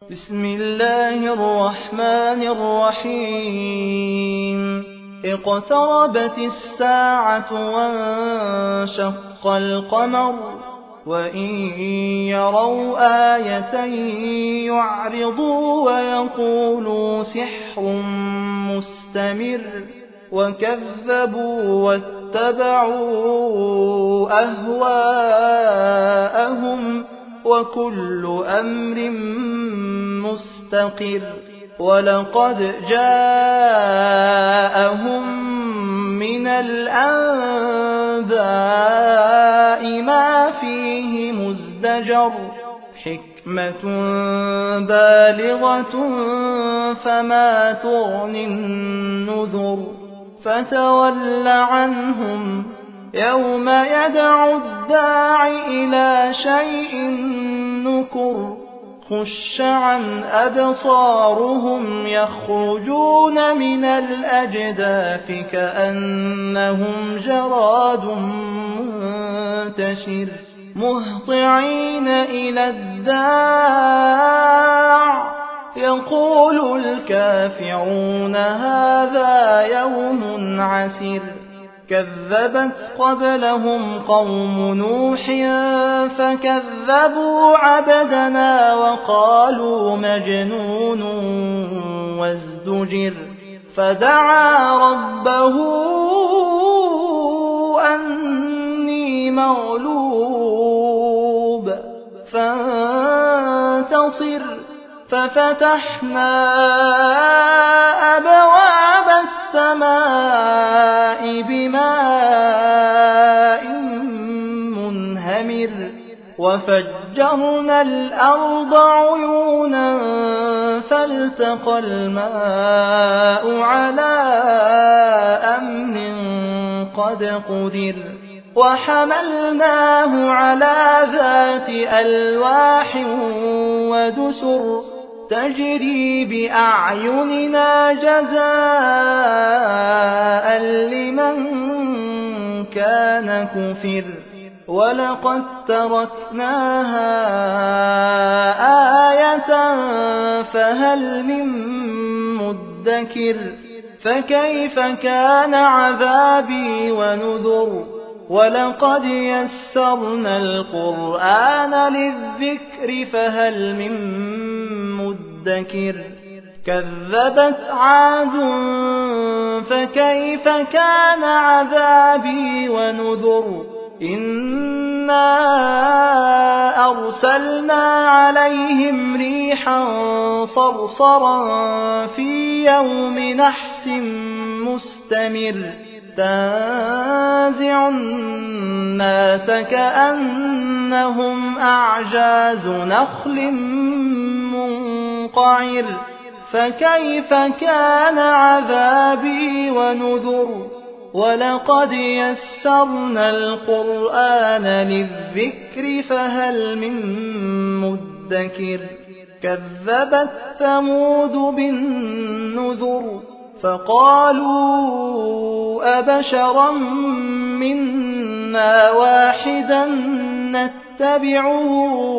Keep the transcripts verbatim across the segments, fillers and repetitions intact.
بسم الله الرحمن الرحيم اقتربت الساعة وانشق القمر وإن يروا آية يعرضوا ويقولوا سحر مستمر وكذبوا واتبعوا أهواءهم وكل أمر مستقر ولقد جاءهم من الأنباء ما فيه مزدجر حكمة بالغة فما تغني النذر فتول عنهم يوم يدعو الداع إلى شيء نكر خش عن أبصارهم يخرجون من الأجداث كأنهم جراد منتشر مهطعين إلى الداع يقول الكافرون هذا يوم عسر كذبت قبلهم قوم نوح فكذبوا عبدنا وقالوا مجنون وازدجر فدعا ربه أني مغلوب فانتصر ففتحنا أبواب السماء بماء منهمر وفجرنا الأرض عيونا فالتقى الماء على أمر قد قدر وحملناه على ذات ألواح ودسر تجري بأعيننا جزاء لمن كان كفر ولقد تركناها آية فهل من مدكر فكيف كان عذابي ونذر ولقد يسرنا القرآن للذكر فهل من مدكر كذبت عاد فكيف كان عذابي ونذر إنا أرسلنا عليهم ريحا صرصرا في يوم نحس مستمر تنزع الناس كأنهم أعجاز نخل منقعر فكيف كان عذابي ونذر ولقد يسرنا القرآن للذكر فهل من مدكر كذبت ثمود بالنذر فقالوا أبشرا منا واحدا نتبعه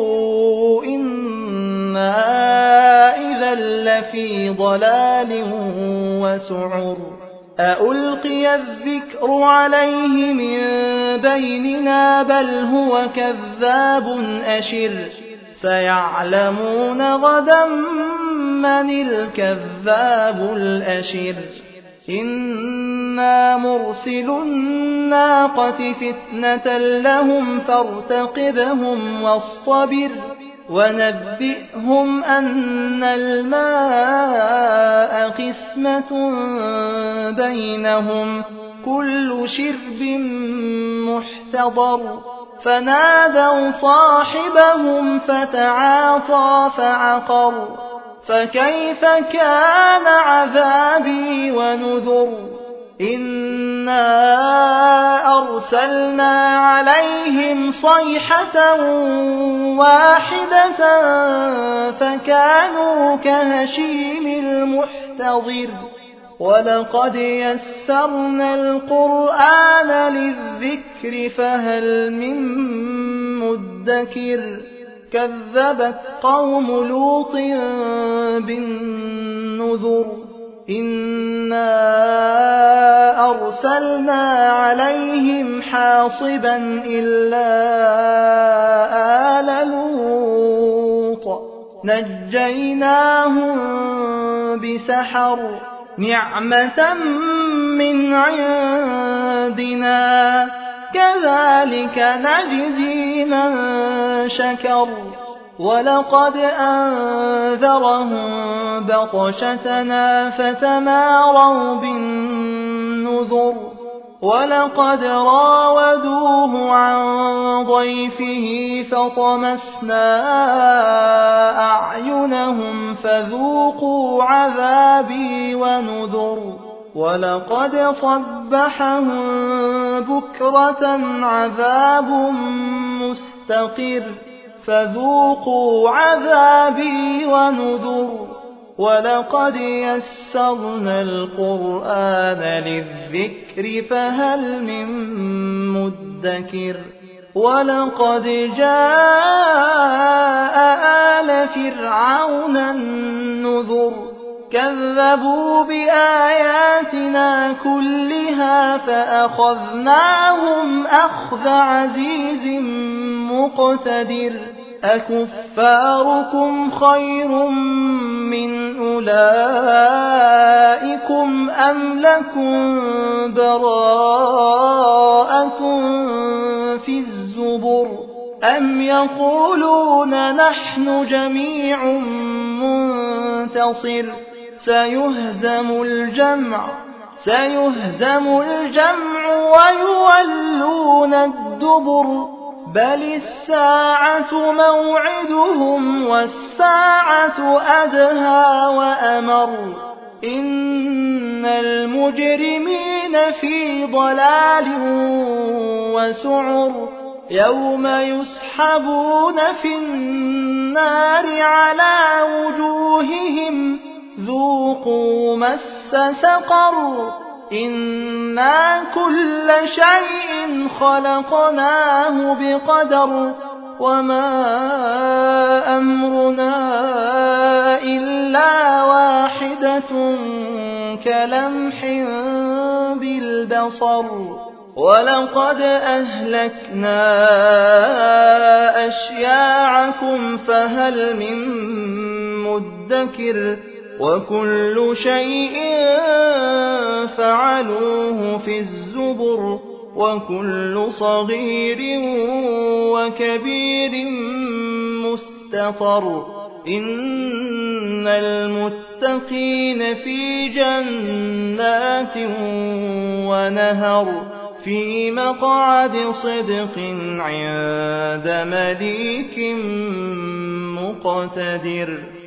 إنا إذا لفي ضلال وسعر أألقي الذكر عليه من بيننا بل هو كذاب أشر سيعلمون غدا من الكذاب الأشر إنا مرسل الناقة فتنة لهم فارتقبهم واصطبر ونبئهم أن الماء قسمة بينهم كل شرب محتضر فنادوا صاحبهم فتعاطى فعقر فكيف كان عذابي ونذر إنا أرسلنا عليهم صيحة واحدة فكانوا كهشيم المحتضر ولقد يسرنا القرآن للذكر فهل من مدكر كذبت قوم لوط بالنذر إنا أرسلنا عليهم حاصبا إلا آل لوط نجيناهم بسحر نعمة من عندنا كذلك نجزي من شكر ولقد أنذرهم بطشتنا فتماروا بالنذر ولقد راودوه عن ضيفه فطمسنا أعينهم فذوقوا عذابي ونذر ولقد صبحهم بكرة عذاب مستقر فذوقوا عذابي ونذر ولقد يسرنا القرآن للذكر فهل من مدكر ولقد جاء آل فرعون النذر كذبوا بآياتنا كلها فأخذناهم أخذ عزيز مقتدر أكفاركم خير من أولئكم أم لكم براءة في الزبر أم يقولون نحن جميع منتصر سيهزم الجمع سيهزم الجمع ويولون الدبر بل الساعة موعدهم والساعة أدهى وأمر إن المجرمين في ضلال وسعر يوم يسحبون في النار على وجوههم ذوقوا مس سقر إنا كل شيء خلقناه بقدر وما أمرنا إلا واحدة كلمح بالبصر ولقد أهلكنا أشياعكم فهل من مدكر وكل شيء فعلوه في الزبر وكل صغير وكبير مستطر إن المتقين في جنات ونهر في مقعد صدق عند مليك مقتدر.